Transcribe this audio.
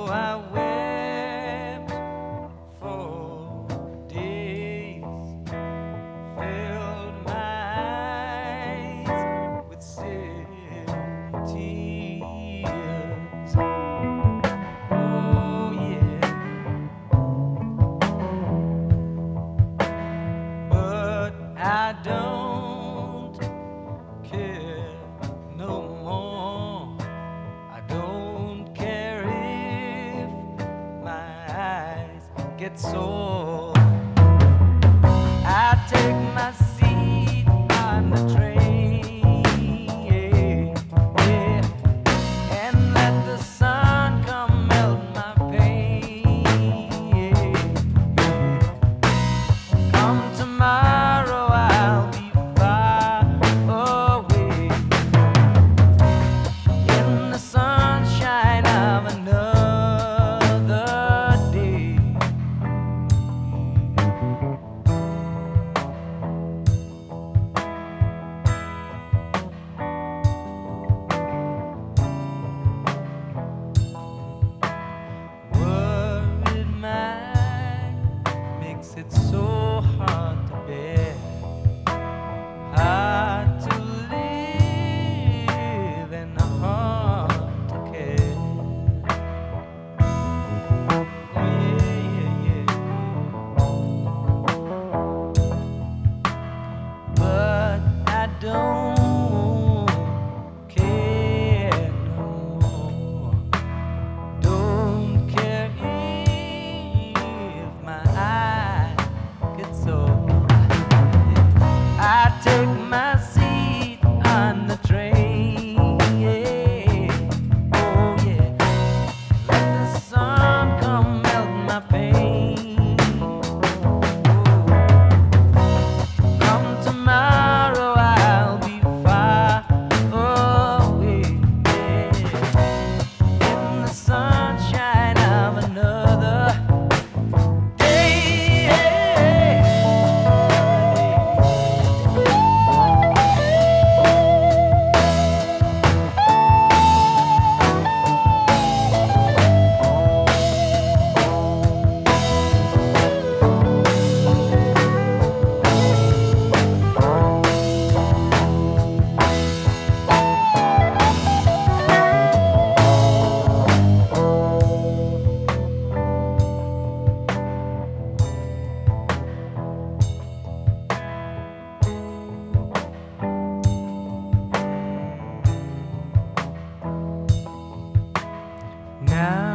I wept for days, filled my eyes with still tears. Oh yeah, but I don't care no more. I don't care if my eyes get sore. I take my seat on the train, yeah, and let the sun come melt my pain. Come tomorrow, I'll be far away in the sunshine of another day. Worried mind makes it so hard to bear, hard to live and hard to care. Yeah, yeah, yeah. But I don't care no more. Don't care if my eye gets sore. I take my seat on the train, yeah. Oh yeah, let the sun come melt my pain. Oh, come tomorrow, I'll be far away, yeah, in the sunshine of another day. Now